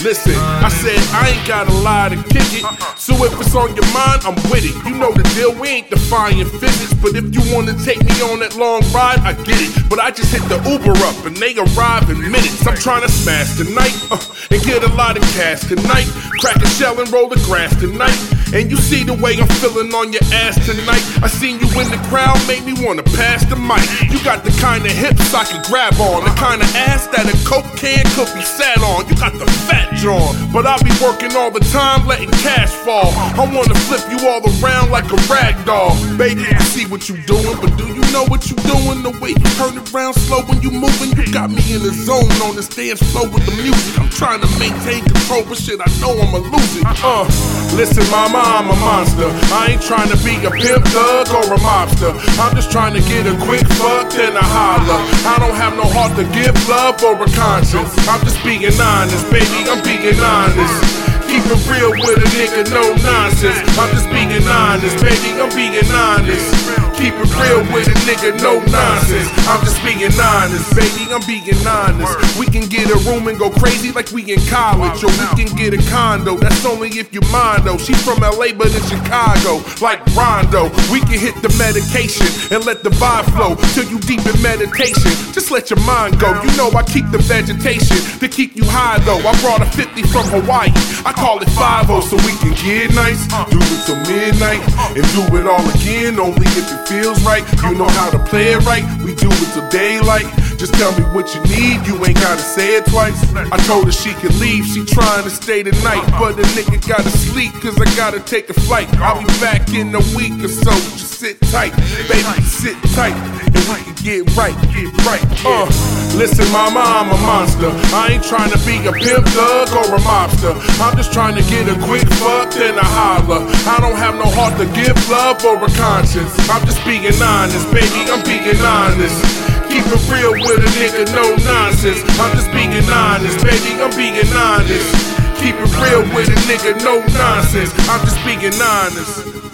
Listen, I said I ain't got a lie to kick it. So if it's on your mind, I'm with it. You know the deal, we ain't defying physics. But if you wanna take me on that long ride, I get it. But I just hit the Uber up and they arrive in minutes. I'm trying to smash tonight and get a lot of cash tonight. Crack a shell and roll the grass tonight. And you see the way I'm feeling on your ass tonight. I seen you in the crowd, made me wanna pass the mic. You got the kind of hips I can grab on, the kind of ass that a Coke can could be sat on. You got the fat jaw, but I be working all the time, letting cash fall. I wanna flip you all around like a rag doll. Baby, I see what you doing, but do you know what you doing? The way you turn around slow when you moving, you got me in the zone on this dance floor with the music. I'm trying to maintain control, but shit, I know I'ma lose it. Listen, mama, I'm a monster. I ain't trying to be a pimp, thug, or a mobster. I'm just trying to get a quick fuck, then a holler. I don't have no heart to give love or a conscience. I'm just being honest, baby, I'm being honest. Keep it real with a nigga, no nonsense. I'm just being honest, baby, I'm being honest. Keep it real with a nigga, no nonsense. I'm just being honest, baby, I'm being honest. We can get a room and go crazy like we in college. Or we can get a condo, that's only if you mind though. She from LA but in Chicago, like Rondo. We can hit the medication and let the vibe flow till you deep in meditation. Just let your mind go, you know I keep the vegetation to keep you high though. I brought a 50 from Hawaii, I call it 5-0 so we can get nice. Do it till midnight and do it all again, only if it feels right. You know how to play it right, we do it till daylight. Just tell me what you need, you ain't gotta say it twice. I told her she could leave, she trying to stay tonight, but the nigga gotta sleep cause I gotta take a flight. I'll be back in a week or so, just sit tight, baby, sit tight, and we can get right, get right. Listen, mama, I'm a monster. I ain't trying to be a pimp, thug, or a mobster. I'm just trying to get a quick fuck, then a holler. I don't have no heart to give love or a conscience. I'm just being honest, baby, I'm being honest. Keep it real with a nigga, no nonsense. I'm just being honest, baby, I'm being honest. Keep it real with a nigga, no nonsense. I'm just being honest.